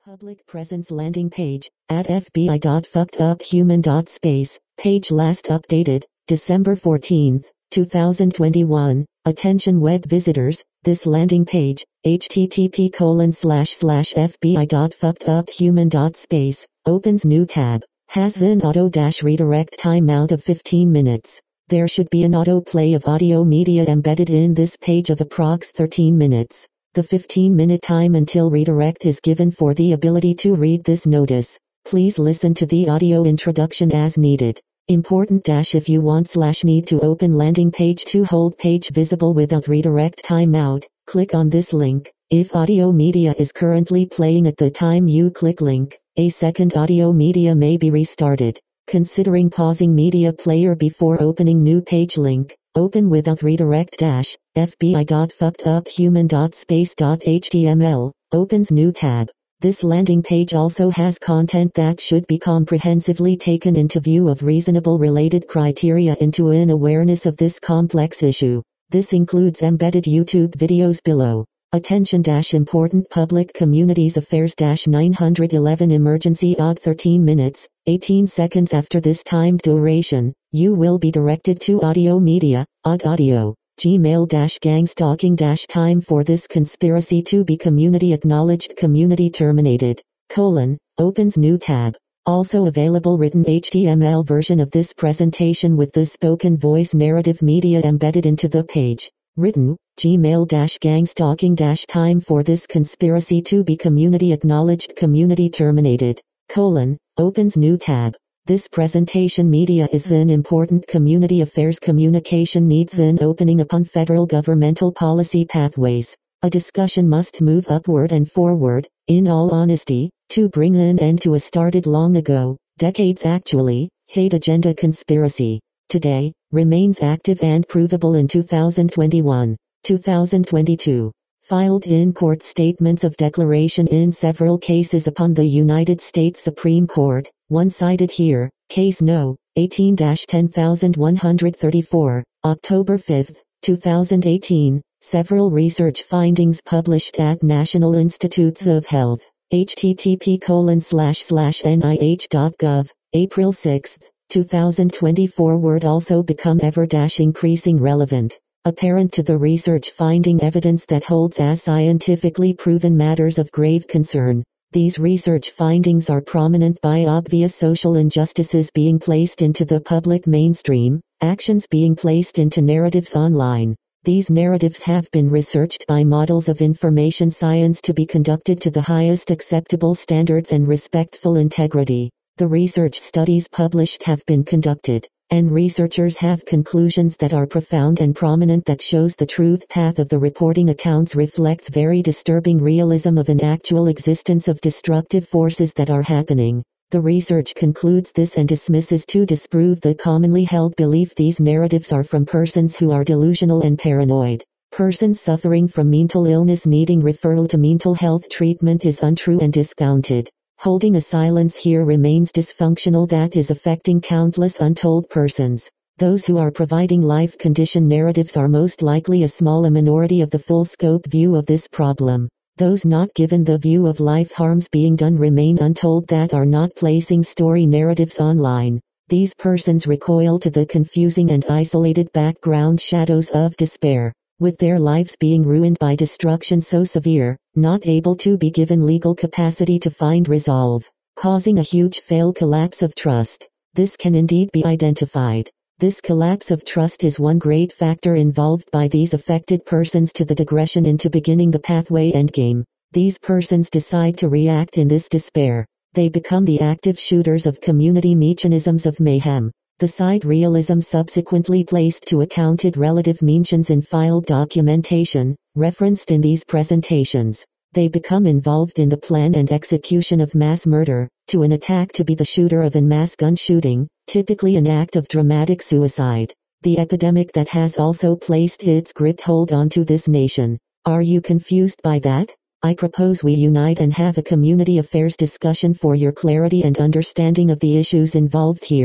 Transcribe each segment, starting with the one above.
Public presence landing page at fbi.fuckeduphuman.space. Page last updated December 14, 2021. Attention web visitors, this landing page, http://fbi.fuckeduphuman.space, opens new tab, has an auto-redirect timeout of 15 minutes. There should be an autoplay of audio media embedded in this page of approx 13 minutes. The 15-minute time until redirect is given for the ability to read this notice. Please listen to the audio introduction as needed. Important - if you want/need to open landing page to hold page visible without redirect timeout, click on this link. If audio media is currently playing at the time you click link, a second audio media may be restarted. Considering pausing media player before opening new page link, open without redirect - fbi.fuckeduphuman.space.html, opens new tab. This landing page also has content that should be comprehensively taken into view of reasonable related criteria into an awareness of this complex issue. This includes embedded YouTube videos below. Attention - important public communities affairs - 911 emergency odd 13 minutes, 18 seconds after this timed duration, you will be directed to audio media, odd audio, Gmail - gang stalking - time for this conspiracy to be community acknowledged community terminated, opens new tab. Also available written HTML version of this presentation with the spoken voice narrative media embedded into the page. Written, Gmail - gang stalking - time for this conspiracy to be community acknowledged community terminated, opens new tab. This presentation media is an important community affairs communication needs an opening upon federal governmental policy pathways. A discussion must move upward and forward, in all honesty, to bring an end to a started long ago, decades actually, hate agenda conspiracy. Today, remains active and provable in 2021, 2022. Filed in court statements of declaration in several cases upon the United States Supreme Court, one cited here, Case No. 18-10134, October 5, 2018, several research findings published at National Institutes of Health, http://nih.gov, April 6, 2024 word also become ever - increasing relevant. Apparent to the research finding evidence that holds as scientifically proven matters of grave concern. These research findings are prominent by obvious social injustices being placed into the public mainstream, actions being placed into narratives online. These narratives have been researched by models of information science to be conducted to the highest acceptable standards and respectful integrity. The research studies published have been conducted, and researchers have conclusions that are profound and prominent that shows the truth path of the reporting accounts reflects very disturbing realism of an actual existence of destructive forces that are happening. The research concludes this and dismisses to disprove the commonly held belief these narratives are from persons who are delusional and paranoid. Persons suffering from mental illness needing referral to mental health treatment is untrue and discounted. Holding a silence here remains dysfunctional that is affecting countless untold persons. Those who are providing life condition narratives are most likely a small minority of the full scope view of this problem. Those not given the view of life harms being done remain untold that are not placing story narratives online. These persons recoil to the confusing and isolated background shadows of despair. With their lives being ruined by destruction so severe, not able to be given legal capacity to find resolve, causing a huge collapse of trust. This can indeed be identified. This collapse of trust is one great factor involved by these affected persons to the digression into beginning the pathway endgame. These persons decide to react in this despair. They become the active shooters of community mechanisms of mayhem. The side realism subsequently placed to accounted relative mentions in filed documentation, referenced in these presentations. They become involved in the plan and execution of mass murder, to an attack to be the shooter of an mass gun shooting, typically an act of dramatic suicide. The epidemic that has also placed its grip hold onto this nation. Are you confused by that? I propose we unite and have a community affairs discussion for your clarity and understanding of the issues involved here.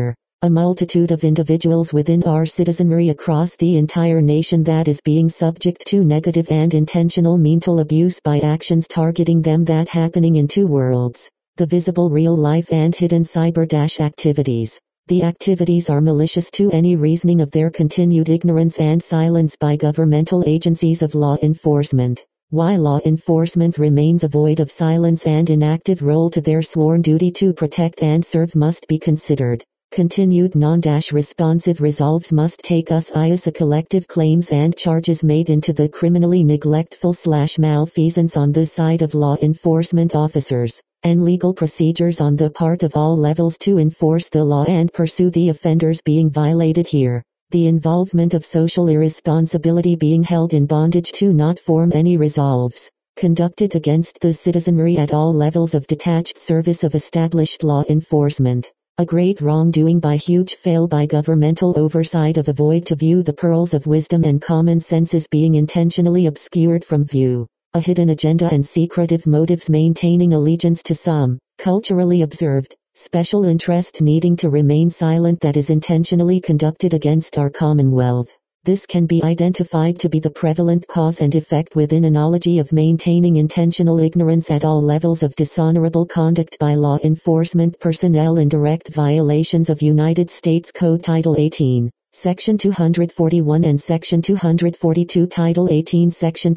A multitude of individuals within our citizenry across the entire nation that is being subject to negative and intentional mental abuse by actions targeting them that happening in two worlds. The visible real life and hidden cyber-activities. The activities are malicious to any reasoning of their continued ignorance and silence by governmental agencies of law enforcement. Why law enforcement remains a void of silence and inactive role to their sworn duty to protect and serve must be considered. Continued non-responsive resolves must take us as a collective claims and charges made into the criminally neglectful/malfeasance on the side of law enforcement officers, and legal procedures on the part of all levels to enforce the law and pursue the offenders being violated here. The involvement of social irresponsibility being held in bondage to not form any resolves conducted against the citizenry at all levels of detached service of established law enforcement. A great wrongdoing by huge fail by governmental oversight of avoid to view the pearls of wisdom and common senses being intentionally obscured from view. A hidden agenda and secretive motives maintaining allegiance to some, culturally observed, special interest needing to remain silent that is intentionally conducted against our commonwealth. This can be identified to be the prevalent cause and effect within analogy of maintaining intentional ignorance at all levels of dishonorable conduct by law enforcement personnel in direct violations of United States Code Title 18, Section 241 and Section 242 Title 18 Section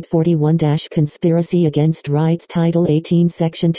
241-Conspiracy against Rights Title 18 Section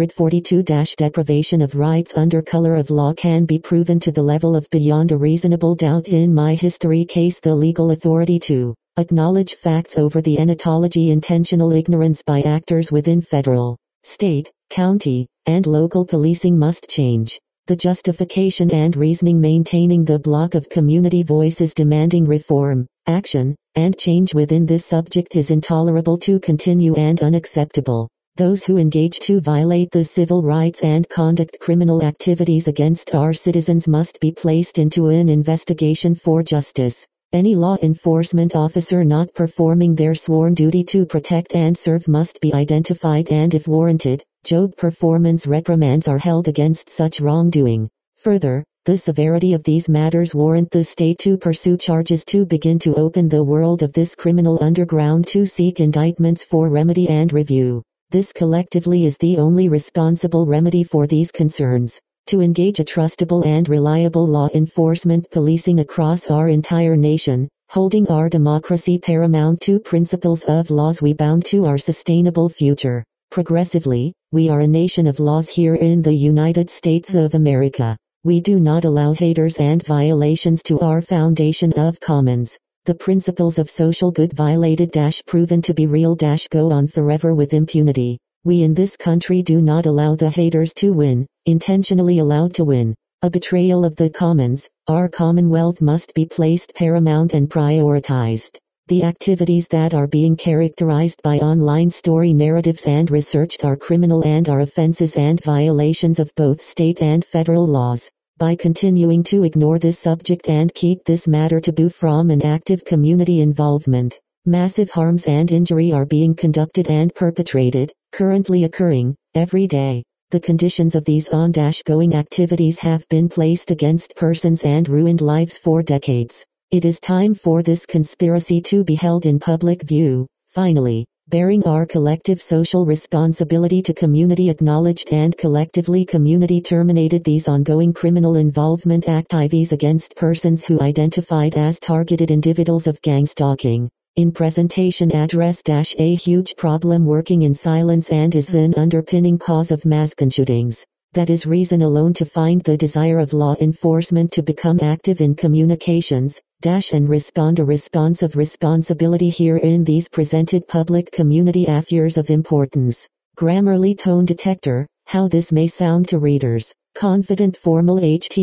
242-Deprivation of rights under color of law can be proven to the level of beyond a reasonable doubt in my history case. The legal authority to acknowledge facts over the enotology intentional ignorance by actors within federal, state, county, and local policing must change. The justification and reasoning maintaining the block of community voices demanding reform, action, and change within this subject is intolerable to continue and unacceptable. Those who engage to violate the civil rights and conduct criminal activities against our citizens must be placed into an investigation for justice. Any law enforcement officer not performing their sworn duty to protect and serve must be identified and if warranted, job performance reprimands are held against such wrongdoing. Further, the severity of these matters warrant the state to pursue charges to begin to open the world of this criminal underground to seek indictments for remedy and review. This collectively is the only responsible remedy for these concerns. To engage a trustable and reliable law enforcement policing across our entire nation, holding our democracy paramount to principles of laws we bound to our sustainable future. Progressively, we are a nation of laws here in the United States of America. We do not allow haters and violations to our foundation of commons. The principles of social good violated proven to be real go on forever with impunity. We in this country do not allow the haters to win, intentionally allowed to win. A betrayal of the commons, our commonwealth must be placed paramount and prioritized. The activities that are being characterized by online story narratives and researched are criminal and are offenses and violations of both state and federal laws. By continuing to ignore this subject and keep this matter taboo from an active community involvement, massive harms and injury are being conducted and perpetrated, currently occurring, every day. The conditions of these ongoing activities have been placed against persons and ruined lives for decades. It is time for this conspiracy to be held in public view, finally, bearing our collective social responsibility to community acknowledged and collectively community terminated these ongoing criminal involvement activities against persons who identified as targeted individuals of gang stalking. In presentation address a huge problem working in silence and is an underpinning cause of mass gun shootings. That is reason alone to find the desire of law enforcement to become active in communications, and respond a response of responsibility here in these presented public community affairs of importance. Grammarly tone detector, how this may sound to readers. Confident formal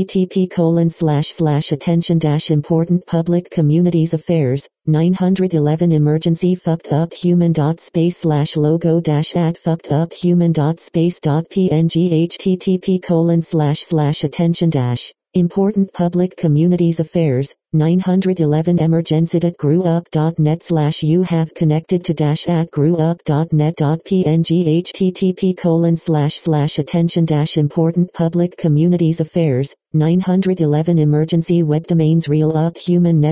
http://attention important public communities affairs 911 emergency fucked up human /logo at fucked up human .space.png http://attention Important Public Communities Affairs, 911 emergency.grewup.net/you have connected to @grewup.net.png http://attention important Public Communities Affairs, 911 emergency web domains real up human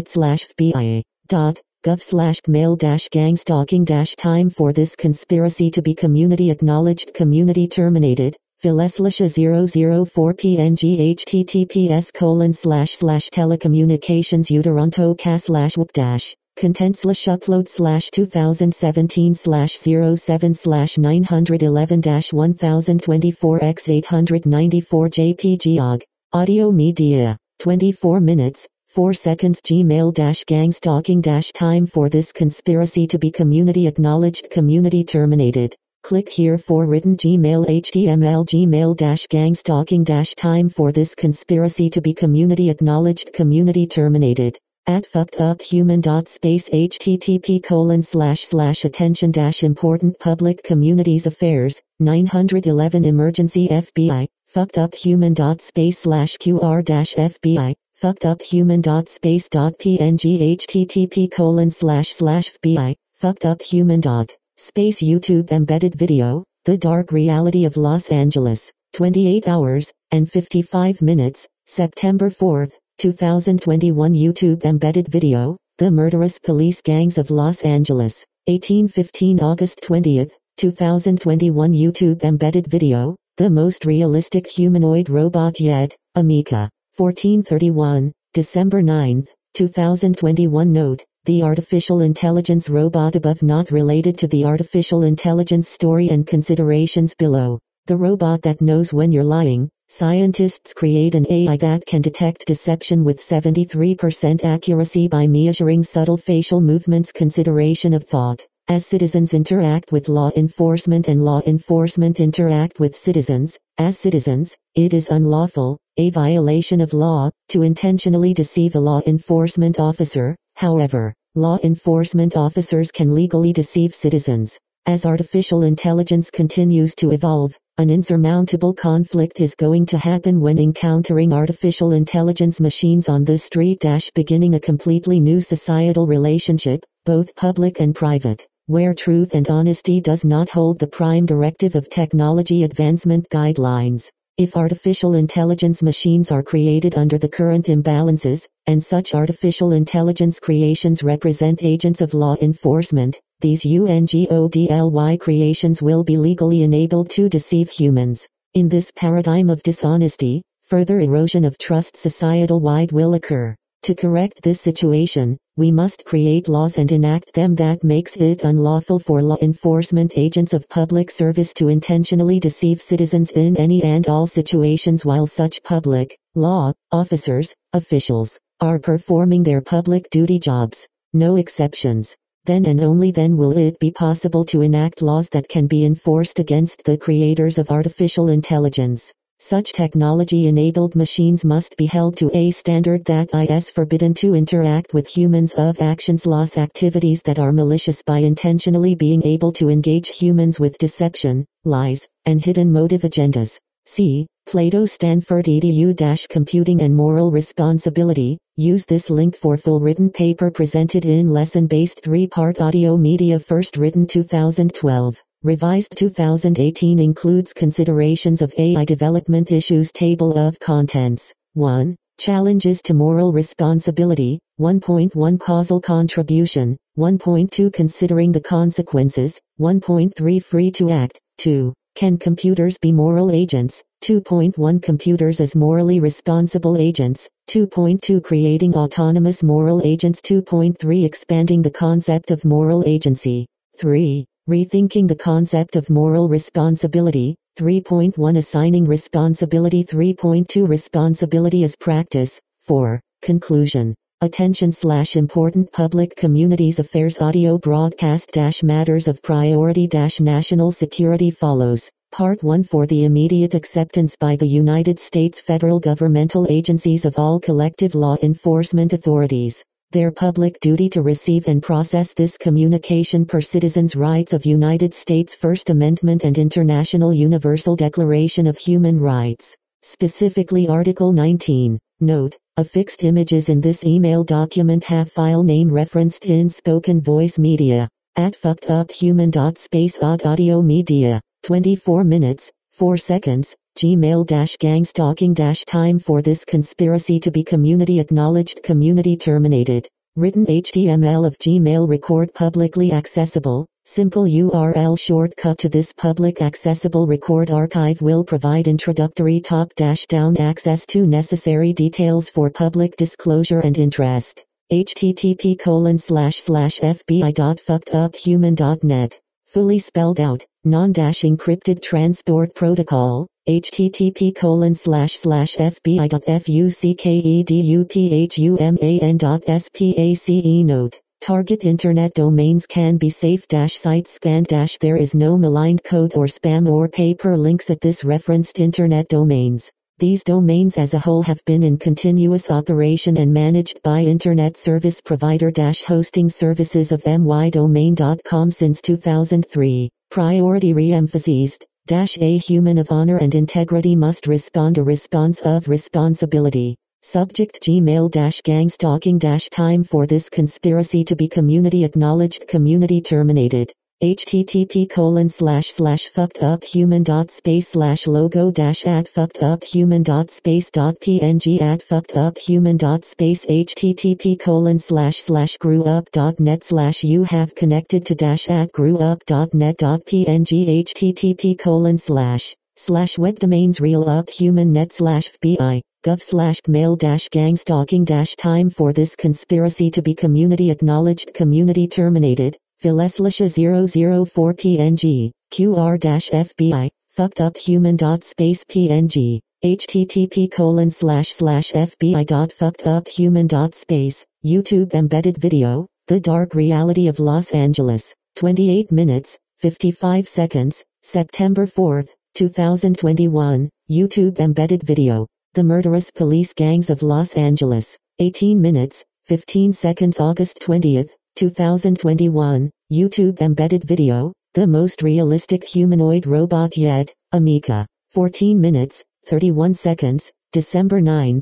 net/fbi.gov/mail-gangstalking-time for this conspiracy to be community acknowledged community terminated. Phileslisha 004 PNG https://telecommunications uteronto/whoop- Content/upload /2017/07/911-1024x894 JPG Audio Media 24 minutes 4 seconds Gmail-gangstalking-time for this conspiracy to be community acknowledged community terminated. Click here for written Gmail HTML Gmail-gangstalking-time for this conspiracy to be community acknowledged community terminated. @fuckeduphuman.space http://attention important Public Communities Affairs, 911 emergency FBI, fuckeduphuman.space/qr-fbi, fuckeduphuman.space.png http://fbi, fuckeduphuman. Space YouTube embedded video, The Dark Reality of Los Angeles, 28 hours, and 55 minutes, September 4, 2021 YouTube embedded video, The Murderous Police Gangs of Los Angeles, 1815 August 20, 2021 YouTube embedded video, The Most Realistic Humanoid Robot Yet, Amika, 1431, December 9, 2021 Note. The artificial intelligence robot above not related to the artificial intelligence story and considerations below. The robot that knows when you're lying. Scientists create an AI that can detect deception with 73% accuracy by measuring subtle facial movements. Consideration of thought. As citizens interact with law enforcement and law enforcement interact with citizens, as citizens, it is unlawful, a violation of law, to intentionally deceive a law enforcement officer. However, law enforcement officers can legally deceive citizens. As artificial intelligence continues to evolve, an insurmountable conflict is going to happen when encountering artificial intelligence machines on the street. Beginning a completely new societal relationship, both public and private, where truth and honesty does not hold the prime directive of technology advancement guidelines. If artificial intelligence machines are created under the current imbalances, and such artificial intelligence creations represent agents of law enforcement, these UNGODLY creations will be legally enabled to deceive humans. In this paradigm of dishonesty, further erosion of trust societal-wide will occur. To correct this situation, we must create laws and enact them that makes it unlawful for law enforcement agents of public service to intentionally deceive citizens in any and all situations while such public, law, officers, officials, are performing their public duty jobs. No exceptions. Then and only then will it be possible to enact laws that can be enforced against the creators of artificial intelligence. Such technology-enabled machines must be held to a standard that is forbidden to interact with humans of actions loss activities that are malicious by intentionally being able to engage humans with deception, lies, and hidden motive agendas. See, Plato Stanford edu-computing and moral responsibility. Use this link for full written paper presented in lesson-based 3-part audio media first written 2012. Revised 2018 includes considerations of AI development issues. Table of contents. 1. Challenges to moral responsibility. 1.1 Causal contribution. 1.2 Considering the consequences. 1.3 Free to act. 2. Can computers be moral agents? 2.1 Computers as morally responsible agents. 2.2 Creating autonomous moral agents. 2.3 Expanding the concept of moral agency. 3. Rethinking the concept of moral responsibility. 3.1 Assigning responsibility. 3.2 Responsibility as practice. 4. Conclusion. Attention/important public communities affairs audio broadcast matters of priority national security follows. Part 1 For the immediate acceptance by the United States federal governmental agencies of all collective law enforcement authorities. Their public duty to receive and process this communication per Citizens' Rights of United States First Amendment and International Universal Declaration of Human Rights. Specifically Article 19. Note: affixed images in this email document have file name referenced in Spoken Voice Media at fuckeduphuman.space.audio media. 24 minutes, 4 seconds. Gmail-gang stalking time for this conspiracy to be community acknowledged, community terminated. Written HTML of Gmail record publicly accessible. Simple URL shortcut to this public accessible record archive will provide introductory top-down access to necessary details for public disclosure and interest. http://fbi.fuckeduphuman.net. Fully spelled out, non-encrypted transport protocol. http://fbi.fuckeduphuman.space. Note: target internet domains can be safe-site scanned. There is no maligned code or spam or paper links at this referenced internet domains. These domains as a whole have been in continuous operation and managed by Internet Service Provider Hosting Services of mydomain.com since 2003. Priority re-emphasized. A human of honor and integrity must respond a response of responsibility. Subject: Gmail-gang stalking time for this conspiracy to be community acknowledged, community terminated. http://fuckeduphuman.space/logo-@fuckeduphuman.space http://grewup.net/ you have connected to @grewup.net.png http://webdomains realuphuman.net/fbi gov/mail-gang stalking time for this conspiracy to be community acknowledged, community terminated. Phileslisha 004 PNG, QR-FBI, fuckeduphuman.space PNG, http://fbi.fuckeduphuman.space, YouTube embedded video, The Dark Reality of Los Angeles, 28 minutes, 55 seconds, September 4, 2021, YouTube embedded video, The Murderous Police Gangs of Los Angeles, 18 minutes, 15 seconds August 20, 2021, YouTube embedded video, The Most Realistic Humanoid Robot Yet, Amika, 14 minutes, 31 seconds, December 9,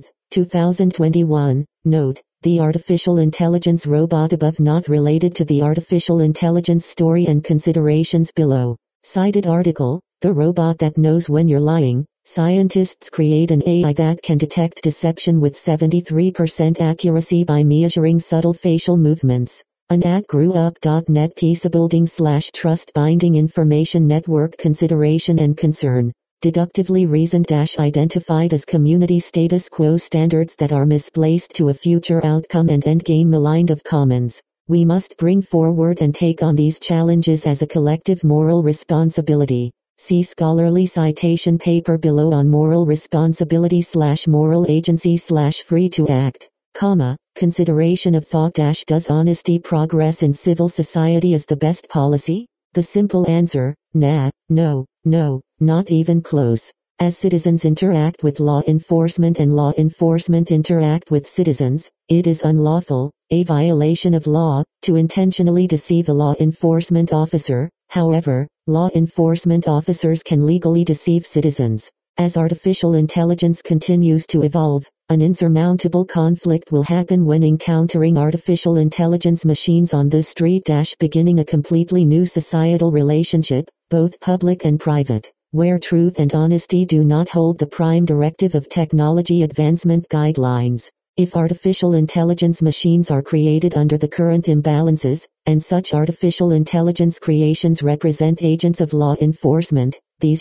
2021, note: the artificial intelligence robot above not related to the artificial intelligence story and considerations below. Cited article: the robot that knows when you're lying. Scientists create an AI that can detect deception with 73% accuracy by measuring subtle facial movements. An @grewup.net peacebuilding/trust binding information network consideration and concern. Deductively reasoned identified as community status quo standards that are misplaced to a future outcome and endgame maligned of commons. We must bring forward and take on these challenges as a collective moral responsibility. See scholarly citation paper below on moral responsibility/moral agency/free to act, consideration of thought. Does honesty progress in civil society as the best policy? The simple answer, nah, no, not even close. As citizens interact with law enforcement and law enforcement interact with citizens, it is unlawful, a violation of law, to intentionally deceive a law enforcement officer. However, law enforcement officers can legally deceive citizens. As artificial intelligence continues to evolve, an insurmountable conflict will happen when encountering artificial intelligence machines on the street. Beginning a completely new societal relationship, both public and private, where truth and honesty do not hold the prime directive of technology advancement guidelines. If artificial intelligence machines are created under the current imbalances, and such artificial intelligence creations represent agents of law enforcement, these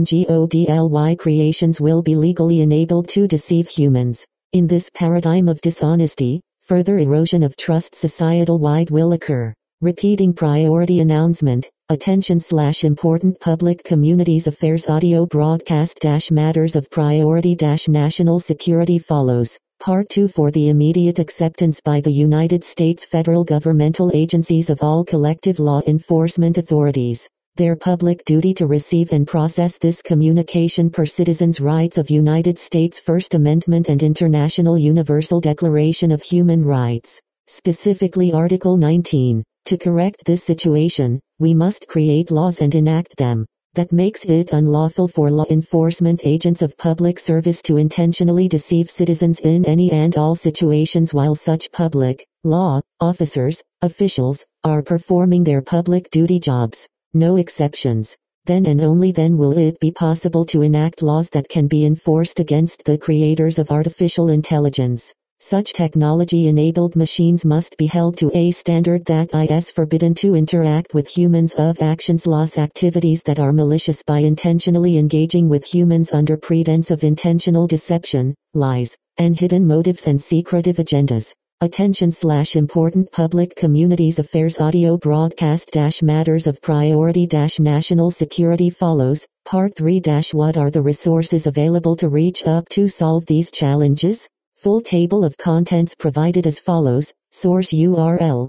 UNGODLY creations will be legally enabled to deceive humans. In this paradigm of dishonesty, further erosion of trust societal-wide will occur. Repeating priority announcement, attention/important public communities affairs audio broadcast matters of priority national security follows. Part 2 for the immediate acceptance by the United States federal governmental agencies of all collective law enforcement authorities. Their public duty to receive and process this communication per Citizens' Rights of United States First Amendment and International Universal Declaration of Human Rights. Specifically Article 19. To correct this situation, we must create laws and enact them. that makes it unlawful for law enforcement agents of public service to intentionally deceive citizens in any and all situations while such public law officers, officials, are performing their public duty jobs. No exceptions. Then and only then will it be possible to enact laws that can be enforced against the creators of artificial intelligence. Such technology-enabled machines must be held to a standard that is forbidden to interact with humans of actions loss activities that are malicious by intentionally engaging with humans under pretense of intentional deception, lies, and hidden motives and secretive agendas. Attention/important public communities affairs audio broadcast-matters of priority-national security follows. Part 3- What are the resources available to reach up to solve these challenges? Full table of contents provided as follows. Source URL,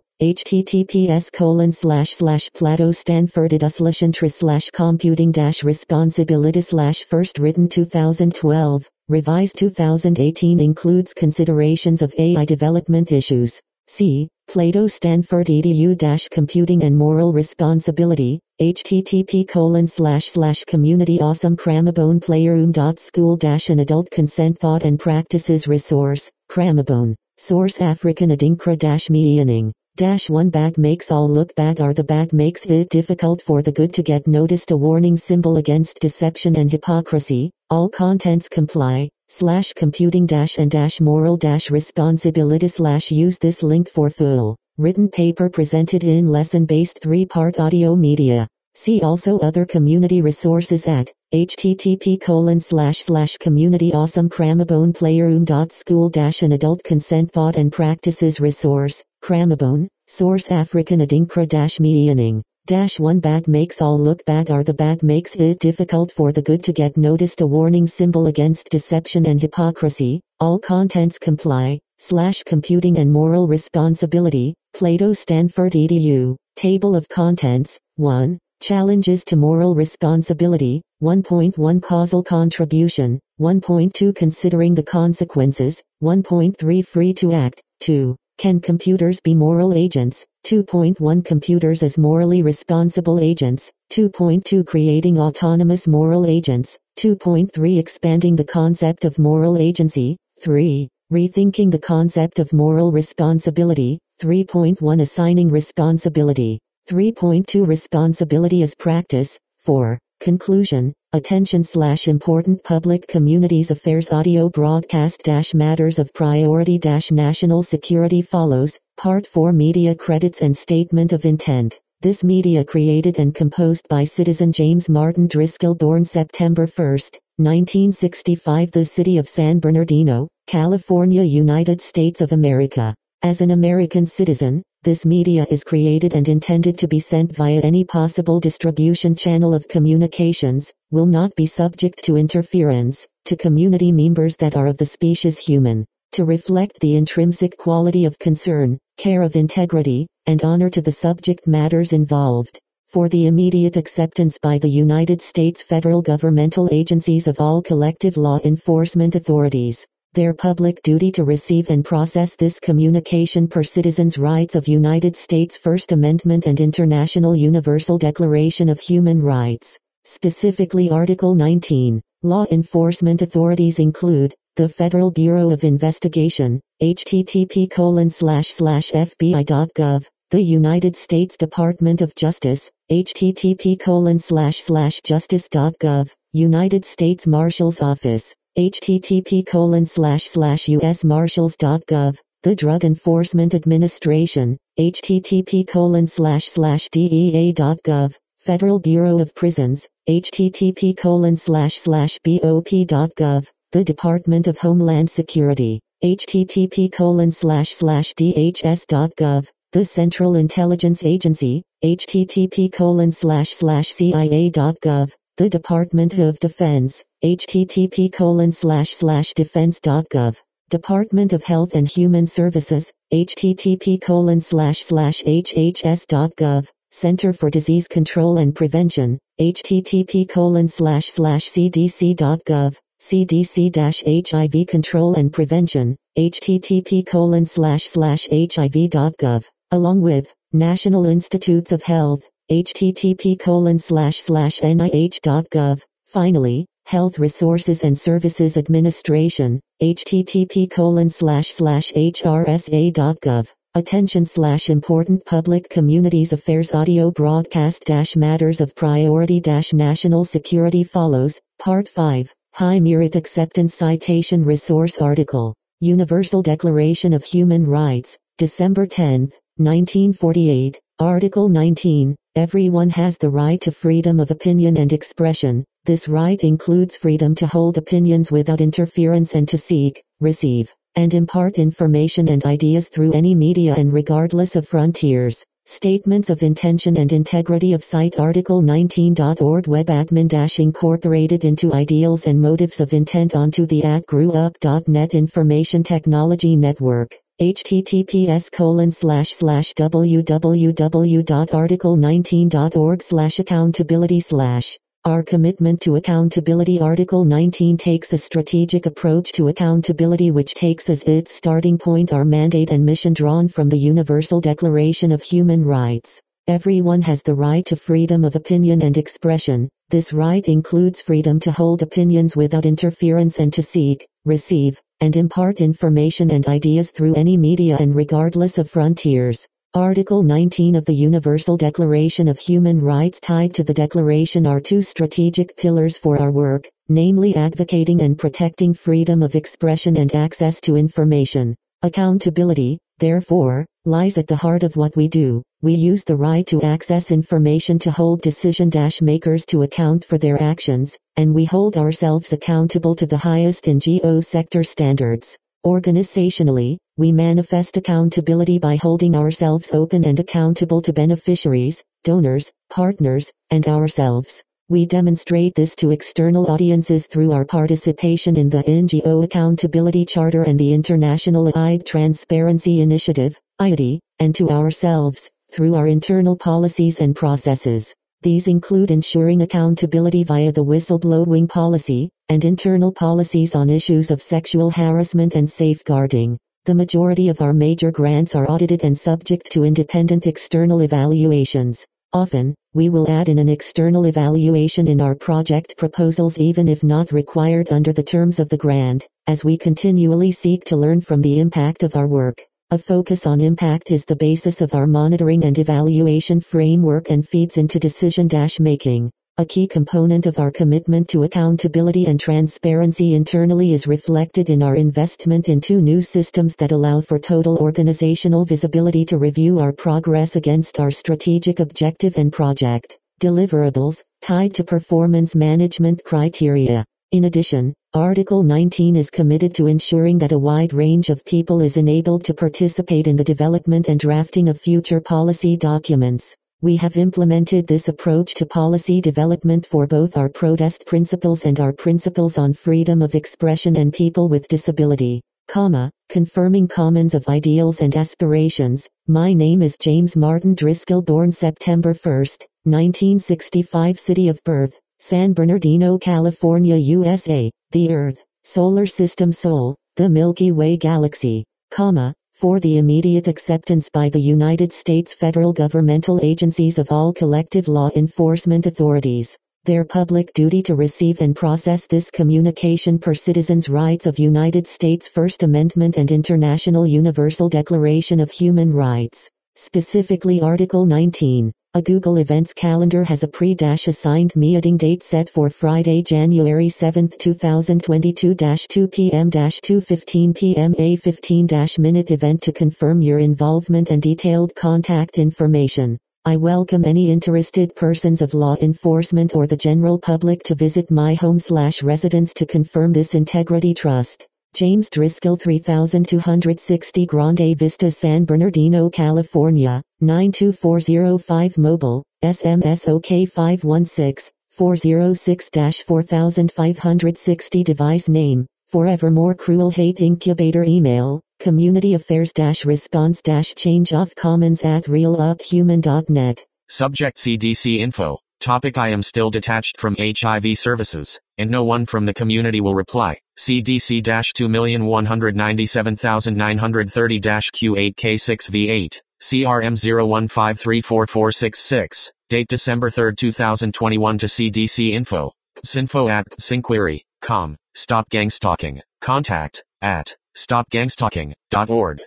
https://plato-stanford-computing-responsibility/ first written 2012, revised 2018 includes considerations of AI development issues. C. Plato Stanford edu-computing and moral responsibility, http://community awesome Cramabone playroom.school-an adult consent thought and practices resource, Cramabone. Source African Adinkra-meaning. 1 Bad makes all look bad are the bad makes it difficult for the good to get noticed a warning symbol against deception and hypocrisy. All contents comply. /computing-and-moral responsibility/ use this link for full written paper presented in lesson-based 3-part audio media. See also other community resources at http://community awesome Cramabone playroom.school-an adult consent thought and practices resource, Cramabone. Source African Adinkra-meaning. 1 Bad makes all look bad are the bad makes it difficult for the good to get noticed a warning symbol against deception and hypocrisy. All contents comply. /computing and moral responsibility, Plato Stanford edu. Table of contents. 1. Challenges to moral responsibility. 1.1 Causal contribution. 1.2 Considering the consequences. 1.3 Free to act. 2. Can computers be moral agents? 2.1 Computers as morally responsible agents. 2.2 Creating autonomous moral agents. 2.3 Expanding the concept of moral agency. 3. Rethinking the concept of moral responsibility. 3.1 Assigning responsibility. 3.2 Responsibility as practice. 4. Conclusion. Attention/important public communities affairs audio broadcast-matters of priority-national security follows. Part 4 Media credits and statement of intent. This media created and composed by citizen James Martin Driscoll born September 1, 1965 the city of San Bernardino, California, United States of America. As an American citizen, this media is created and intended to be sent via any possible distribution channel of communications, will not be subject to interference, to community members that are of the species human, to reflect the intrinsic quality of concern, care of integrity, and honor to the subject matters involved. For the immediate acceptance by the United States federal governmental agencies of all collective law enforcement authorities. Their public duty to receive and process this communication per citizens' rights of United States First Amendment and International Universal Declaration of Human Rights. Specifically Article 19. Law enforcement authorities include the Federal Bureau of Investigation, http://fbi.gov, the United States Department of Justice, http://justice.gov, United States Marshal's Office, http://usmarshals.gov, the Drug Enforcement Administration, http://dea.gov, Federal Bureau of Prisons, http://bop.gov, the Department of Homeland Security, http://dhs.gov, the Central Intelligence Agency, http://cia.gov, the Department of Defense, http://defense.gov, Department of Health and Human Services, http://hhs.gov, Center for Disease Control and Prevention, http://cdc.gov, CDC-HIV Control and Prevention, http://hiv.gov, along with National Institutes of Health, http://nih.gov. Finally, Health Resources and Services Administration, http://hrsa.gov. Attention/Important Public Communities Affairs Audio Broadcast-Matters of Priority-National Security follows. Part 5. High Merit Acceptance Citation Resource Article. Universal Declaration of Human Rights, December 10, 1948. Article 19. Everyone has the right to freedom of opinion and expression. This right includes freedom to hold opinions without interference and to seek, receive, and impart information and ideas through any media and regardless of frontiers. Statements of intention and integrity of site Article 19.org WebAdmin incorporated into ideals and motives of intent onto the @GrewUp.net Information Technology Network. https://www.article19.org/accountability/ Our commitment to accountability. Article 19 takes a strategic approach to accountability which takes as its starting point our mandate and mission drawn from the Universal Declaration of Human Rights. Everyone has the right to freedom of opinion and expression. This right includes freedom to hold opinions without interference and to seek, receive, and impart information and ideas through any media and regardless of frontiers. Article 19 of the Universal Declaration of Human Rights tied to the Declaration are two strategic pillars for our work, namely advocating and protecting freedom of expression and access to information. Accountability, therefore, lies at the heart of what we do. We use the right to access information to hold decision-makers to account for their actions, and we hold ourselves accountable to the highest NGO sector standards. Organizationally, we manifest accountability by holding ourselves open and accountable to beneficiaries, donors, partners, and ourselves. We demonstrate this to external audiences through our participation in the NGO Accountability Charter and the International AIB Transparency Initiative, IATI, and to ourselves, through our internal policies and processes. These include ensuring accountability via the whistleblowing policy, and internal policies on issues of sexual harassment and safeguarding. The majority of our major grants are audited and subject to independent external evaluations. Often, we will add in an external evaluation in our project proposals even if not required under the terms of the grant, as we continually seek to learn from the impact of our work. A focus on impact is the basis of our monitoring and evaluation framework and feeds into decision-making. A key component of our commitment to accountability and transparency internally is reflected in our investment in two new systems that allow for total organizational visibility to review our progress against our strategic objective and project deliverables, tied to performance management criteria. In addition, Article 19 is committed to ensuring that a wide range of people is enabled to participate in the development and drafting of future policy documents. We have implemented this approach to policy development for both our protest principles and our principles on freedom of expression and people with disability. Confirming commons of ideals and aspirations. My name is James Martin Driscoll, born September 1, 1965, city of birth, San Bernardino, California, USA, the Earth, Solar System Sol, the Milky Way Galaxy, for the immediate acceptance by the United States federal governmental agencies of all collective law enforcement authorities. Their public duty to receive and process this communication per citizens' rights of United States First Amendment and International Universal Declaration of Human Rights. Specifically Article 19. A Google Events calendar has a pre-assigned meeting date set for Friday, January 7, 2022-2 p.m.-2:15 p.m. A 15-minute event to confirm your involvement and detailed contact information. I welcome any interested persons of law enforcement or the general public to visit my home/residence to confirm this integrity trust. James Driscoll, 3260 Grande Vista, San Bernardino, California, 92405 Mobile, SMS OK 516-406-4560 Device name, Forevermore Cruel Hate Incubator Email, communityaffairs-response-change-of-commons@realuphuman.net. Subject CDC info. Topic I am still detached from HIV services, and no one from the community will reply. CDC-2,197,930-Q8K6V8. CRM01534466, date December 3, 2021 to CDC info, sinfo@sinquery.com, Stop Gang Stalking, contact, @stopgangstalking.org,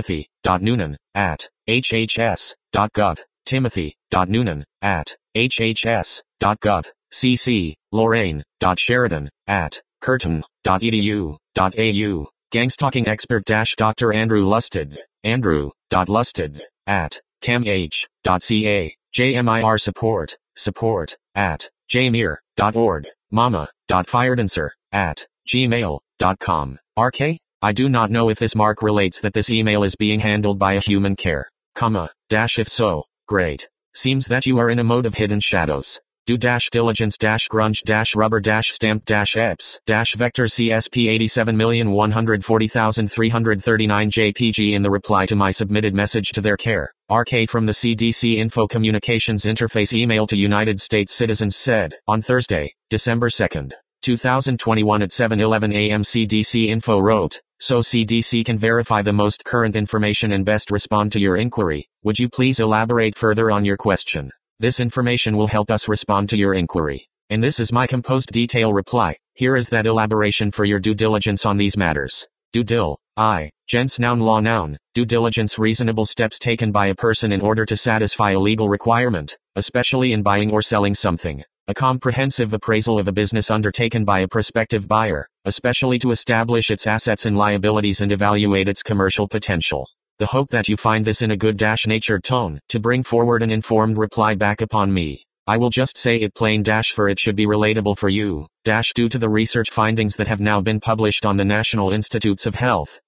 timothy.noonan@hhs.gov, timothy.noonan@hhs.gov, cc, lorraine.sheridan@curtin.edu.au, gangstalking expert Dr. Andrew Lusted, andrew.lusted@camh.ca, jmir support@jmir.org, mama.firedancer@gmail.com. RK? I do not know if this mark relates that this email is being handled by a human care, if so, great. Seems that you are in a mode of hidden shadows. Do diligence grunge rubber stamp eps vector CSP 87,140,339 JPG in the reply to my submitted message to their care. RK from the CDC Info Communications Interface email to United States citizens said, on Thursday, December 2, 2021 at 7:11 a.m. CDC Info wrote, so CDC can verify the most current information and best respond to your inquiry. Would you please elaborate further on your question? This information will help us respond to your inquiry. And this is my composed detail reply. Here is that elaboration for your due diligence on these matters. Gents noun law noun, due diligence reasonable steps taken by a person in order to satisfy a legal requirement, especially in buying or selling something. A comprehensive appraisal of a business undertaken by a prospective buyer, especially to establish its assets and liabilities and evaluate its commercial potential. The hope that you find this in a good-natured tone, to bring forward an informed reply back upon me. I will just say it plain for it should be relatable for you, due to the research findings that have now been published on the National Institutes of Health,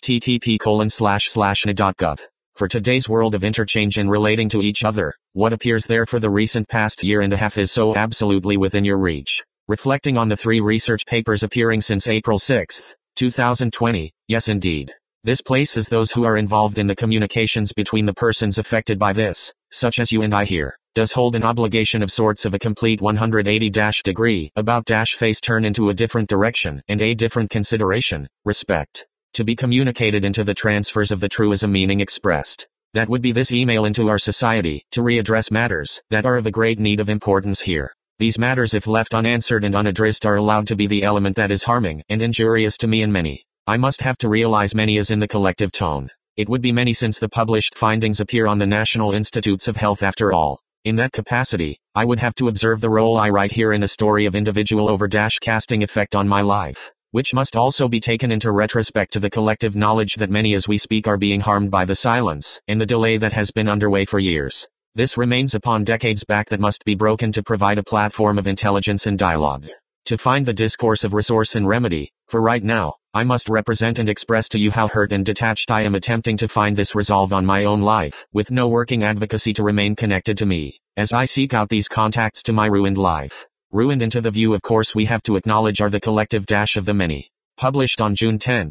http://nid.gov. For today's world of interchange and relating to each other, what appears there for the recent past year and a half is so absolutely within your reach. Reflecting on the 3 research papers appearing since April 6, 2020, yes indeed. This places those who are involved in the communications between the persons affected by this, such as you and I here, does hold an obligation of sorts of a complete 180-degree about-face turn into a different direction and a different consideration, respect. To be communicated into the transfers of the truism meaning expressed. That would be this email into our society, to readdress matters that are of a great need of importance here. These matters if left unanswered and unaddressed are allowed to be the element that is harming and injurious to me and many. I must have to realize many as in the collective tone. It would be many since the published findings appear on the National Institutes of Health after all. In that capacity, I would have to observe the role I write here in a story of individual casting effect on my life, which must also be taken into retrospect to the collective knowledge that many as we speak are being harmed by the silence and the delay that has been underway for years. This remains upon decades back that must be broken to provide a platform of intelligence and dialogue. To find the discourse of resource and remedy, for right now, I must represent and express to you how hurt and detached I am attempting to find this resolve on my own life, with no working advocacy to remain connected to me, as I seek out these contacts to my ruined life. Ruined into the view of course we have to acknowledge are the collective of the many. Published on June 10,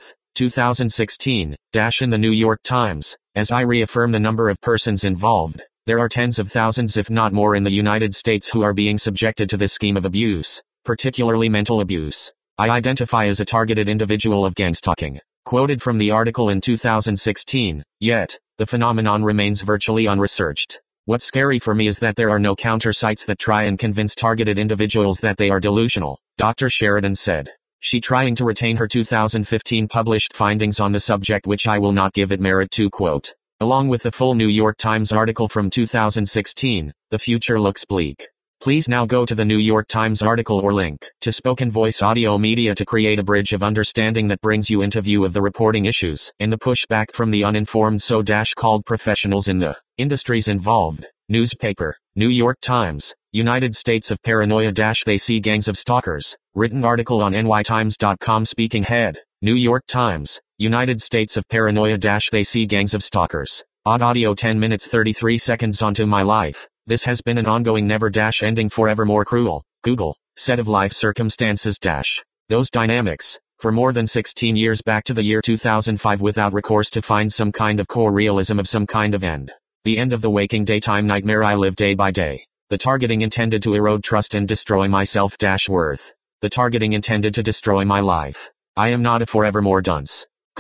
2016, in the New York Times, as I reaffirm the number of persons involved, there are tens of thousands if not more in the United States who are being subjected to this scheme of abuse, particularly mental abuse. I identify as a targeted individual of gangstalking. Quoted from the article in 2016, yet, the phenomenon remains virtually unresearched. What's scary for me is that there are no counter sites that try and convince targeted individuals that they are delusional, Dr. Sheridan said. She trying to retain her 2015 published findings on the subject which I will not give it merit to quote. Along with the full New York Times article from 2016, the future looks bleak. Please now go to the New York Times article or link to Spoken Voice Audio Media to create a bridge of understanding that brings you into view of the reporting issues and the pushback from the uninformed so-called professionals in the industries involved. Newspaper, New York Times, United States of Paranoia - They See Gangs of Stalkers, written article on nytimes.com. Speaking head, New York Times, United States of Paranoia - They See Gangs of Stalkers. Odd audio 10 minutes 33 seconds onto my life. This has been an ongoing never ending forevermore cruel, Google, set of life circumstances those dynamics, for more than 16 years back to the year 2005 without recourse to find some kind of core realism of some kind of end. The end of the waking daytime nightmare I live day by day. The targeting intended to erode trust and destroy my self-worth. The targeting intended to destroy my life. I am not a forevermore dunce. Google,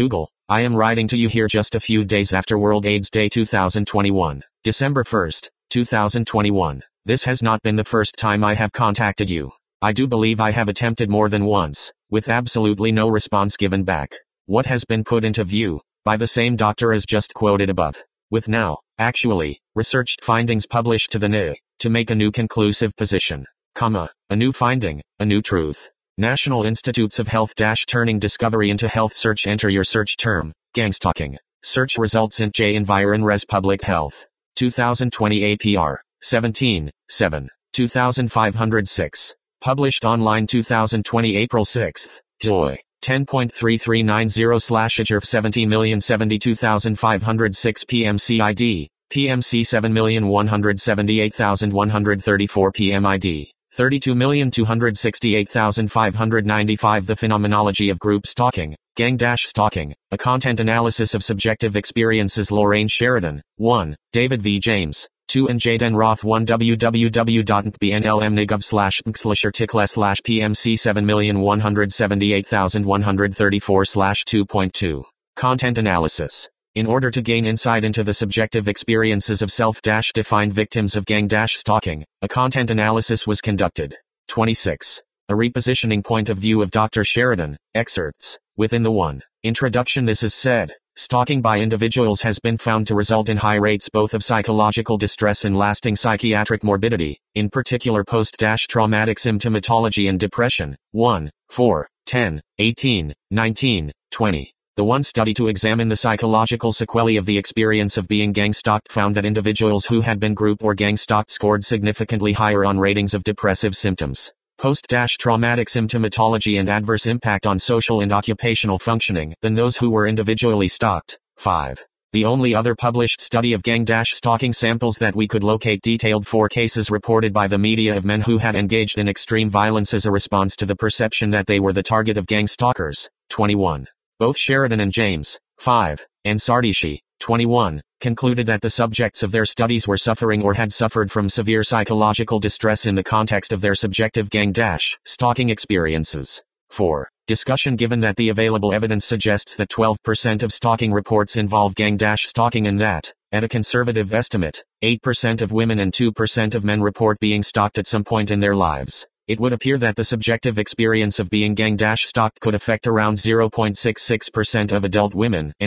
I am writing to you here just a few days after World AIDS Day 2021, December 1st, 2021. This has not been the first time I have contacted you. I do believe I have attempted more than once, with absolutely no response given back. What has been put into view, by the same doctor as just quoted above, with now, actually, researched findings published to the NIH, to make a new conclusive position, a new finding, a new truth. National Institutes of Health - turning discovery into health search. Enter your search term, gang stalking. Search results in J Environ Res Public Health. 2020 APR, 17, 7, 2506. Published online 2020 April 6th, doi. 10.3390/AGERF 70,072,506 PMCID, PMC 7,178,134 PMID, 32,268,595. The Phenomenology of Group Stalking, Gang - Stalking, a Content Analysis of Subjective Experiences. Lorraine Sheridan, 1, David V. James, 2 and Jaden Roth. 1 www.nkbnlmnigov/PMC 7,178,134/2.2. Content Analysis. In order to gain insight into the subjective experiences of self-defined victims of gang - stalking, a content analysis was conducted. 26. A repositioning point of view of Dr. Sheridan, excerpts. Within the 1. Introduction. This is said, stalking by individuals has been found to result in high rates both of psychological distress and lasting psychiatric morbidity, in particular post-traumatic symptomatology and depression. 1, 4, 10, 18, 19, 20. The one study to examine the psychological sequelae of the experience of being gang-stalked found that individuals who had been group or gang-stalked scored significantly higher on ratings of depressive symptoms, post-traumatic symptomatology and adverse impact on social and occupational functioning than those who were individually stalked. 5. The only other published study of gang - stalking samples that we could locate detailed 4 cases reported by the media of men who had engaged in extreme violence as a response to the perception that they were the target of gang stalkers. 21. Both Sheridan and James, 5, and Sardishi, 21, concluded that the subjects of their studies were suffering or had suffered from severe psychological distress in the context of their subjective gang - stalking experiences. 4. Discussion. Given that the available evidence suggests that 12% of stalking reports involve gang - stalking and that, at a conservative estimate, 8% of women and 2% of men report being stalked at some point in their lives, it would appear that the subjective experience of being gang - stalked could affect around 0.66% of adult women and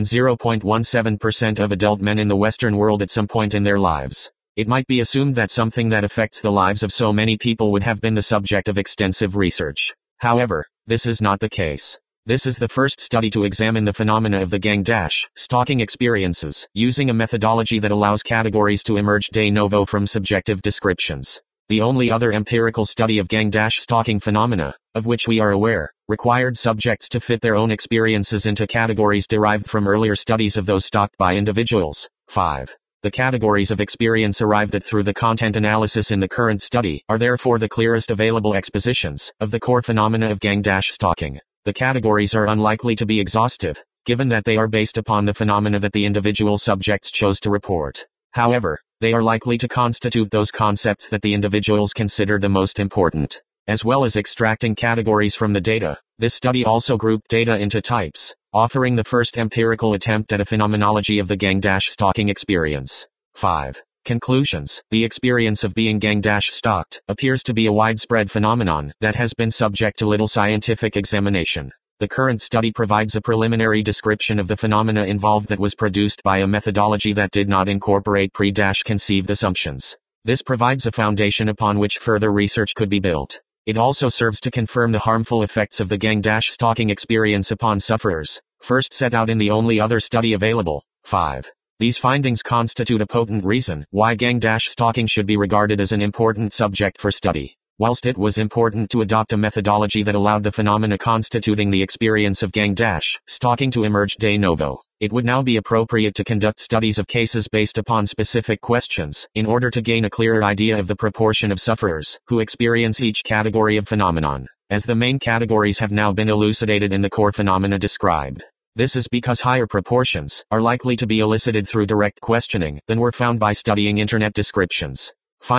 0.17% of adult men in the Western world at some point in their lives. It might be assumed that something that affects the lives of so many people would have been the subject of extensive research. However, this is not the case. This is the first study to examine the phenomena of the gang - stalking experiences, using a methodology that allows categories to emerge de novo from subjective descriptions. The only other empirical study of gang - stalking phenomena, of which we are aware, required subjects to fit their own experiences into categories derived from earlier studies of those stalked by individuals. 5. The categories of experience arrived at through the content analysis in the current study are therefore the clearest available expositions of the core phenomena of gang - stalking. The categories are unlikely to be exhaustive, given that they are based upon the phenomena that the individual subjects chose to report. However, they are likely to constitute those concepts that the individuals consider the most important. As well as extracting categories from the data, this study also grouped data into types, offering the first empirical attempt at a phenomenology of the gang - stalking experience. 5. Conclusions. The experience of being gang - stalked appears to be a widespread phenomenon that has been subject to little scientific examination. The current study provides a preliminary description of the phenomena involved that was produced by a methodology that did not incorporate pre-conceived assumptions. This provides a foundation upon which further research could be built. It also serves to confirm the harmful effects of the gang - stalking experience upon sufferers, first set out in the only other study available. 5. These findings constitute a potent reason why gang - stalking should be regarded as an important subject for study. Whilst it was important to adopt a methodology that allowed the phenomena constituting the experience of gang - stalking to emerge de novo, it would now be appropriate to conduct studies of cases based upon specific questions, in order to gain a clearer idea of the proportion of sufferers who experience each category of phenomenon, as the main categories have now been elucidated in the core phenomena described. This is because higher proportions are likely to be elicited through direct questioning than were found by studying internet descriptions. Finally,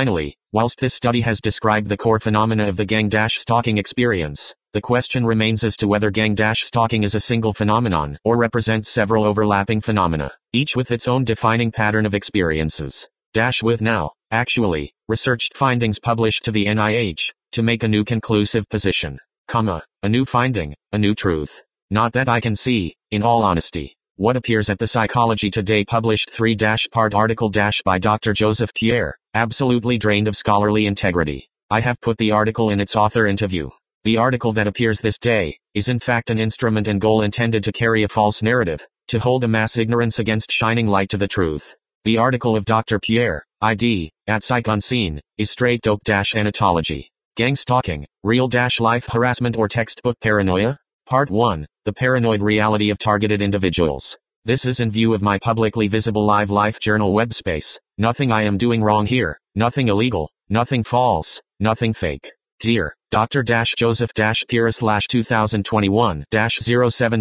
Whilst this study has described the core phenomena of the gang-stalking experience, the question remains as to whether gang-stalking is a single phenomenon or represents several overlapping phenomena, each with its own defining pattern of experiences. With now, actually, researched findings published to the NIH, to make a new conclusive position, a new finding, a new truth. Not that I can see, in all honesty, what appears at the Psychology Today published 3-part article by Dr. Joseph Pierre, absolutely drained of scholarly integrity. I have put the article in its author into view. The article that appears this day, is in fact an instrument and goal intended to carry a false narrative, to hold a mass ignorance against shining light to the truth. The article of Dr. Pierre, ID, at Psych Unseen, is straight dope anatology. Gang stalking, real-life harassment or textbook paranoia? Part 1, the paranoid reality of targeted individuals. This is in view of my publicly visible live life journal web space. Nothing I am doing wrong here, nothing illegal, nothing false, nothing fake. Dear Dr. Joseph Pierre /2021 07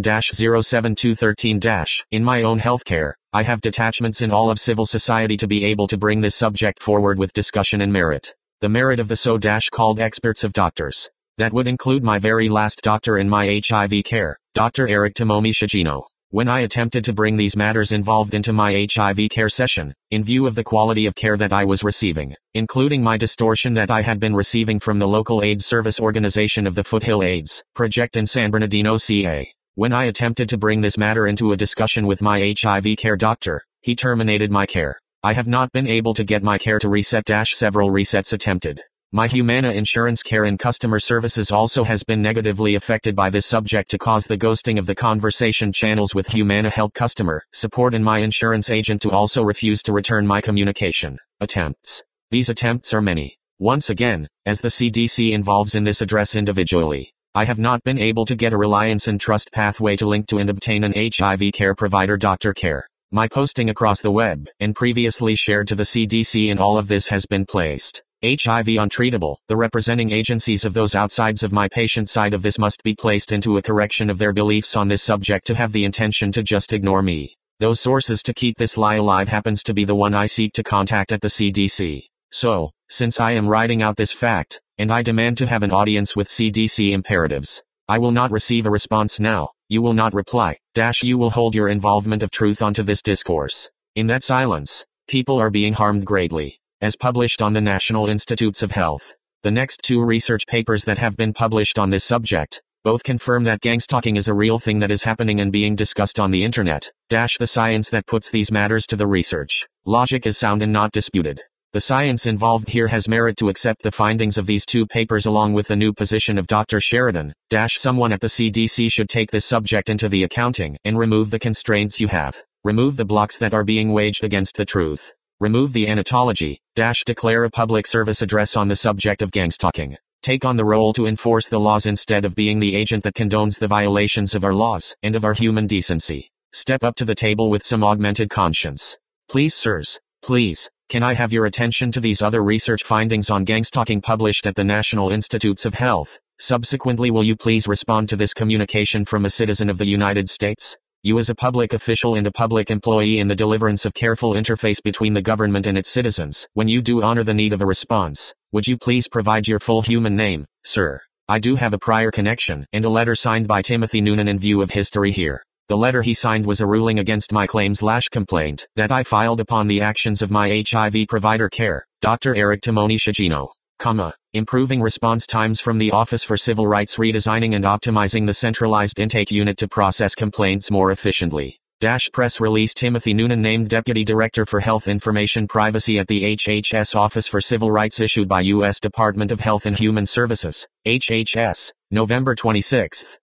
07213 in my own healthcare, I have detachments in all of civil society to be able to bring this subject forward with discussion and merit. The merit of the so-called experts of doctors. That would include my very last doctor in my HIV care, Dr. Eric Tomomi Shigino. When I attempted to bring these matters involved into my HIV care session, in view of the quality of care that I was receiving, including my distortion that I had been receiving from the local AIDS service organization of the Foothill AIDS Project in San Bernardino, CA. When I attempted to bring this matter into a discussion with my HIV care doctor, he terminated my care. I have not been able to get my care to reset several resets attempted. My Humana insurance care and customer services also has been negatively affected by this subject to cause the ghosting of the conversation channels with Humana help customer support and my insurance agent to also refuse to return my communication attempts. These attempts are many. Once again, as the CDC involves in this address individually, I have not been able to get a reliance and trust pathway to link to and obtain an HIV care provider doctor care. My posting across the web and previously shared to the CDC and all of this has been placed. HIV untreatable. The representing agencies of those outsides of my patient side of this must be placed into a correction of their beliefs on this subject to have the intention to just ignore me. Those sources to keep this lie alive happens to be the one I seek to contact at the CDC. So, since I am writing out this fact, and I demand to have an audience with CDC imperatives, I will not receive a response now. You will not reply. You will hold your involvement of truth onto this discourse. In that silence, people are being harmed greatly. As published on the National Institutes of Health. The next two research papers that have been published on this subject, both confirm that gangstalking is a real thing that is happening and being discussed on the internet. The science that puts these matters to the research. Logic is sound and not disputed. The science involved here has merit to accept the findings of these two papers along with the new position of Dr. Sheridan. Someone at the CDC should take this subject into the accounting and remove the constraints you have. Remove the blocks that are being waged against the truth. Remove the anatology, declare a public service address on the subject of gangstalking. Take on the role to enforce the laws instead of being the agent that condones the violations of our laws and of our human decency. Step up to the table with some augmented conscience. Please, sirs, please, can I have your attention to these other research findings on gangstalking published at the National Institutes of Health? Subsequently, will you please respond to this communication from a citizen of the United States? You as a public official and a public employee in the deliverance of careful interface between the government and its citizens, when you do honor the need of a response, would you please provide your full human name, sir? I do have a prior connection and a letter signed by Timothy Noonan in view of history here. The letter he signed was a ruling against my claims/complaint that I filed upon the actions of my HIV provider care, Dr. Eric Tomomi Shigino, improving response times from the Office for Civil Rights, redesigning and optimizing the centralized intake unit to process complaints more efficiently. Press release. Timothy Noonan named Deputy Director for Health Information Privacy at the HHS Office for Civil Rights, issued by U.S. Department of Health and Human Services, HHS, November 26,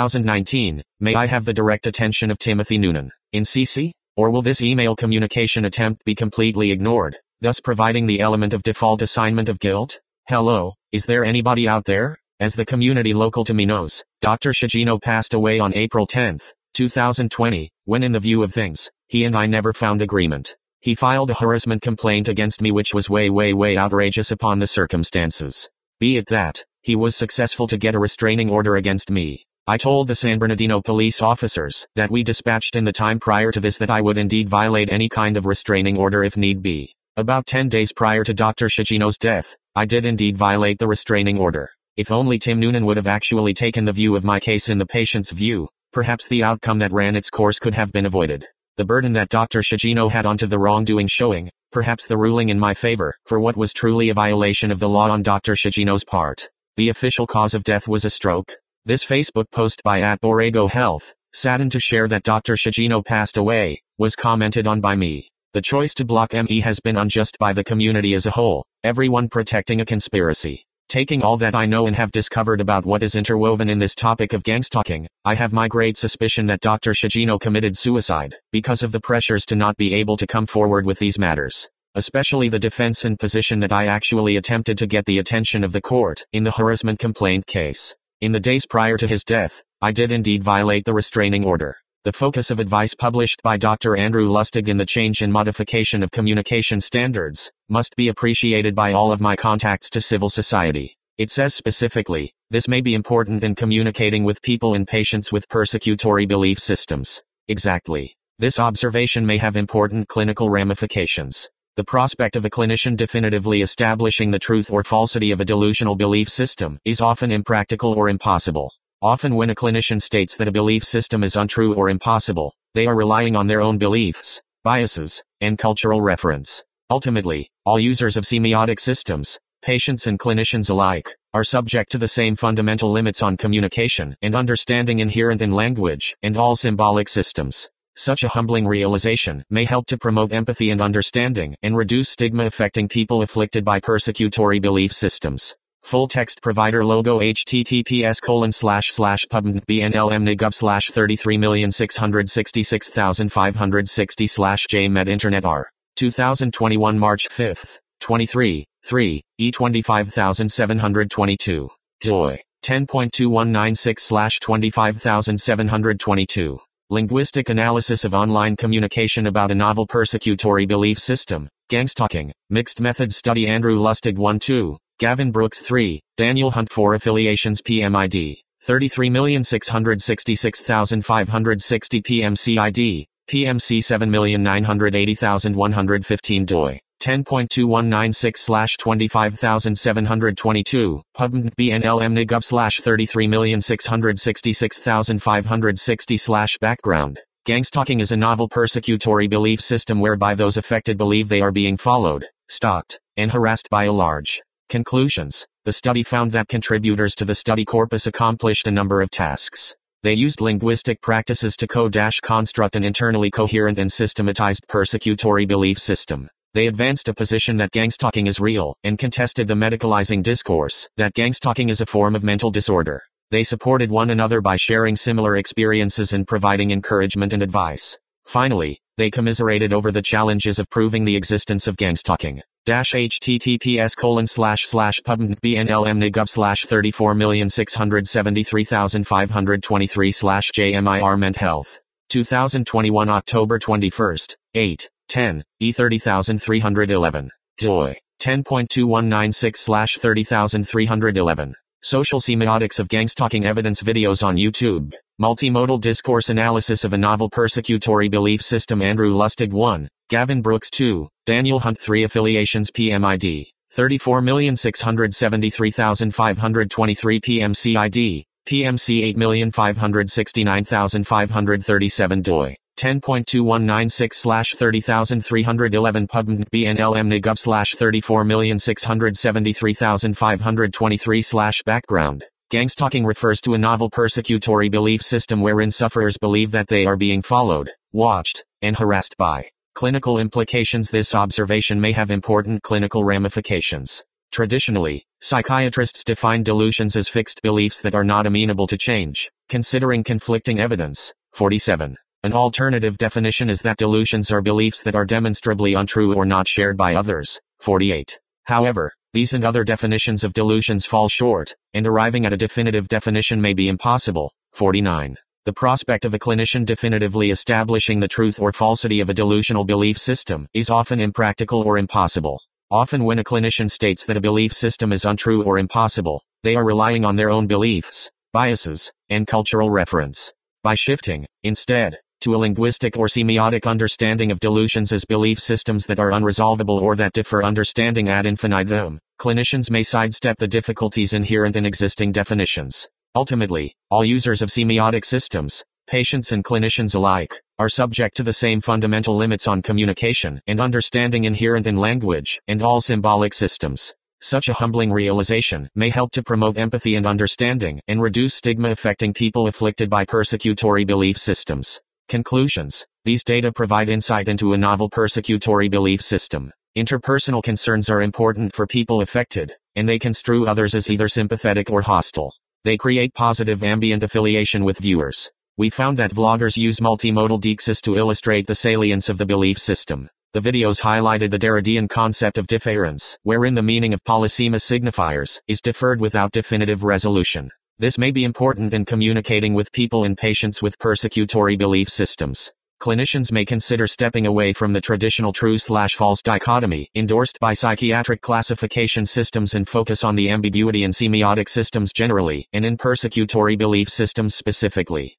2019. May I have the direct attention of Timothy Noonan, in CC? Or will this email communication attempt be completely ignored, thus providing the element of default assignment of guilt? Hello, is there anybody out there? As the community local to me knows, Dr. Shigino passed away on April 10, 2020, when in the view of things, he and I never found agreement. He filed a harassment complaint against me which was way outrageous upon the circumstances. Be it that, he was successful to get a restraining order against me. I told the San Bernardino police officers that we dispatched in the time prior to this that I would indeed violate any kind of restraining order if need be. About 10 days prior to Dr. Shigino's death, I did indeed violate the restraining order. If only Tim Noonan would have actually taken the view of my case in the patient's view, perhaps the outcome that ran its course could have been avoided. The burden that Dr. Shigino had onto the wrongdoing showing, perhaps the ruling in my favor, for what was truly a violation of the law on Dr. Shigino's part. The official cause of death was a stroke. This Facebook post by @Borrego Health, saddened to share that Dr. Shigino passed away, was commented on by me. The choice to block ME has been unjust by the community as a whole, everyone protecting a conspiracy. Taking all that I know and have discovered about what is interwoven in this topic of gangstalking, I have my great suspicion that Dr. Shigino committed suicide, because of the pressures to not be able to come forward with these matters. Especially the defense and position that I actually attempted to get the attention of the court, in the harassment complaint case. In the days prior to his death, I did indeed violate the restraining order. The focus of advice published by Dr. Andrew Lustig in the Change and Modification of Communication Standards, must be appreciated by all of my contacts to civil society. It says specifically, this may be important in communicating with people and patients with persecutory belief systems. Exactly. This observation may have important clinical ramifications. The prospect of a clinician definitively establishing the truth or falsity of a delusional belief system is often impractical or impossible. Often when a clinician states that a belief system is untrue or impossible, they are relying on their own beliefs, biases, and cultural reference. Ultimately, all users of semiotic systems, patients and clinicians alike, are subject to the same fundamental limits on communication and understanding inherent in language and all symbolic systems. Such a humbling realization may help to promote empathy and understanding and reduce stigma affecting people afflicted by persecutory belief systems. Full text provider logo https://pubmed.bnlm/33,666,560/jmed internet r. 2021 March 5, 23, 3, E25722. doi. 10.2196/25722. Linguistic Analysis of Online Communication About a Novel Persecutory Belief System, Gangstalking, Mixed Methods Study Andrew Lustig 1-2, Gavin Brooks 3, Daniel Hunt 4 Affiliations PMID, 33,666,560 PMCID, PMC 7,980,115 doi. 10.2196/25722, PubMed BNLM/33,666,560/background. Gangstalking is a novel persecutory belief system whereby those affected believe they are being followed, stalked, and harassed by a large. Conclusions. The study found that contributors to the study corpus accomplished a number of tasks. They used linguistic practices to construct an internally coherent and systematized persecutory belief system. They advanced a position that gangstalking is real, and contested the medicalizing discourse that gangstalking is a form of mental disorder. They supported one another by sharing similar experiences and providing encouragement and advice. Finally, they commiserated over the challenges of proving the existence of gangstalking. https://pubmed.bnlm/34673,523/JMIR Ment Health. 2021 October 21st, 8, 10, E30311. doi. 10.2196/30311. Social Semiotics of Gangstalking Evidence Videos on YouTube. Multimodal Discourse Analysis of a Novel Persecutory Belief System Andrew Lustig 1, Gavin Brooks 2, Daniel Hunt 3 Affiliations PMID, 34,673,523 PMCID, PMC 8,569,537 doi. 10.2196/30311 PubMed BNLM/34,673,523/background. Gangstalking refers to a novel persecutory belief system wherein sufferers believe that they are being followed, watched, and harassed by. Clinical implications. This observation may have important clinical ramifications. Traditionally, psychiatrists define delusions as fixed beliefs that are not amenable to change, considering conflicting evidence. 47. An alternative definition is that delusions are beliefs that are demonstrably untrue or not shared by others. 48. However, these and other definitions of delusions fall short, and arriving at a definitive definition may be impossible. 49. The prospect of a clinician definitively establishing the truth or falsity of a delusional belief system is often impractical or impossible. Often when a clinician states that a belief system is untrue or impossible, they are relying on their own beliefs, biases, and cultural reference. By shifting, instead, to a linguistic or semiotic understanding of delusions as belief systems that are unresolvable or that differ understanding ad infinitum. Clinicians may sidestep the difficulties inherent in existing definitions. Ultimately, all users of semiotic systems, patients and clinicians alike, are subject to the same fundamental limits on communication and understanding inherent in language and all symbolic systems. Such a humbling realization may help to promote empathy and understanding and reduce stigma affecting people afflicted by persecutory belief systems. Conclusions. These data provide insight into a novel persecutory belief system. Interpersonal concerns are important for people affected, and they construe others as either sympathetic or hostile. They create positive ambient affiliation with viewers. We found that vloggers use multimodal deixis to illustrate the salience of the belief system. The videos highlighted the Derridean concept of difference, wherein the meaning of polysemous signifiers is deferred without definitive resolution. This may be important in communicating with people and patients with persecutory belief systems. Clinicians may consider stepping away from the traditional true/false dichotomy endorsed by psychiatric classification systems and focus on the ambiguity in semiotic systems generally, and in persecutory belief systems specifically.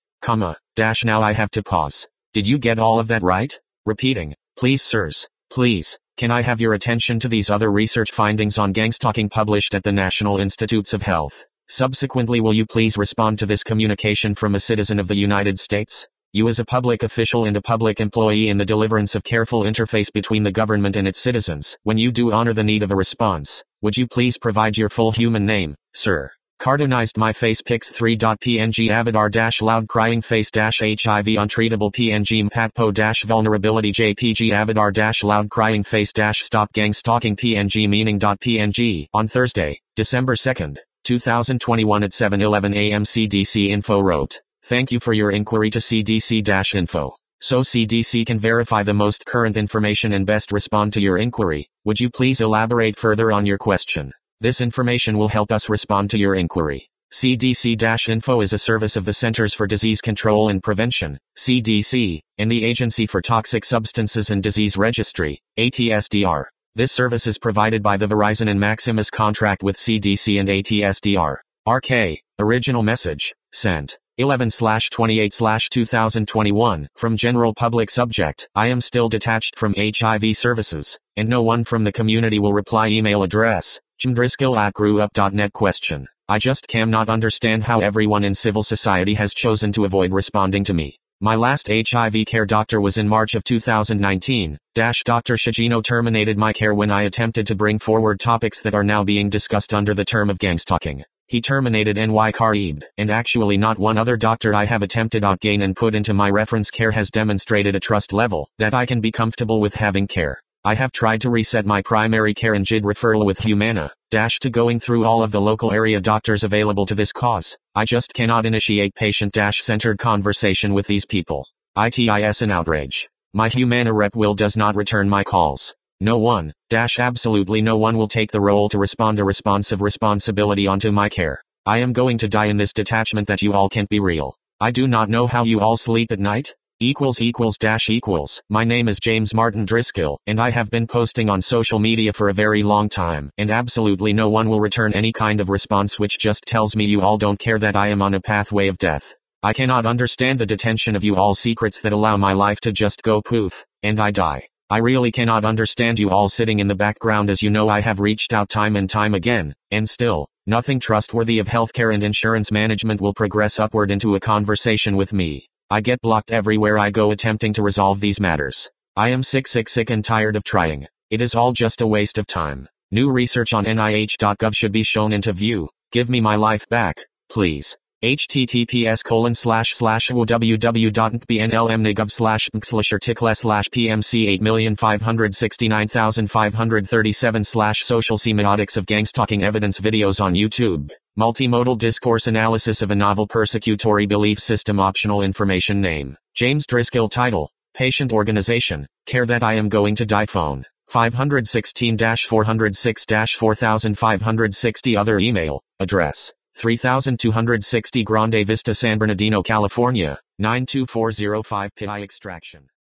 Now I have to pause. Did you get all of that right? Repeating. Please sirs, please, can I have your attention to these other research findings on gangstalking published at the National Institutes of Health? Subsequently, will you please respond to this communication from a citizen of the United States? You as a public official and a public employee in the deliverance of careful interface between the government and its citizens, when you do honor the need of a response, would you please provide your full human name, sir? Cartoonized my face pics 3.png avatar loud crying face HIV untreatable PNG mpatpo vulnerability JPG avatar loud crying face stop gang stalking PNG meaning.png. On Thursday, December 2nd, 2021 at 7:11 a.m. CDC Info wrote, "Thank you for your inquiry to CDC-info. So CDC can verify the most current information and best respond to your inquiry. Would you please elaborate further on your question? This information will help us respond to your inquiry." CDC-Info is a service of the Centers for Disease Control and Prevention, CDC, and the Agency for Toxic Substances and Disease Registry, ATSDR. This service is provided by the Verizon and Maximus contract with CDC and ATSDR. RK, original message, sent. 11/28/2021, from general public subject, I am still detached from HIV services, and no one from the community will reply email address, jimdriscoll@grewup.net question. I just cannot understand how everyone in civil society has chosen to avoid responding to me. My last HIV care doctor was in March of 2019. Dr. Shigino terminated my care when I attempted to bring forward topics that are now being discussed under the term of gangstalking. He terminated N.Y. Karib, and actually not one other doctor I have attempted outgain and put into my reference care has demonstrated a trust level that I can be comfortable with having care. I have tried to reset my primary care and JID referral with Humana, to going through all of the local area doctors available to this cause. I just cannot initiate patient-centered conversation with these people. It's an outrage. My Humana rep does not return my calls. No one, absolutely no one will take the role to respond a responsive responsibility onto my care. I am going to die in this detachment that you all can't be real. I do not know how you all sleep at night. My name is James Martin Driscoll, and I have been posting on social media for a very long time, and absolutely no one will return any kind of response which just tells me you all don't care that I am on a pathway of death. I cannot understand the detention of you all secrets that allow my life to just go poof, and I die. I really cannot understand you all sitting in the background as you know I have reached out time and time again, and still, nothing trustworthy of healthcare and insurance management will progress upward into a conversation with me. I get blocked everywhere I go attempting to resolve these matters. I am sick and tired of trying. It is all just a waste of time. New research on NIH.gov should be shown into view. Give me my life back, please. https://www.bnlmnigov/pmc8569537/social semiotics of gangstalking evidence videos on YouTube. Multimodal discourse analysis of a novel persecutory belief system. Optional information. Name, James Driscoll. Title, Patient Organization, Care That I Am Going to Die. Phone, 516-406-4560. Other email, address, 3260 Grande Vista, San Bernardino, California, 92405. PI extraction.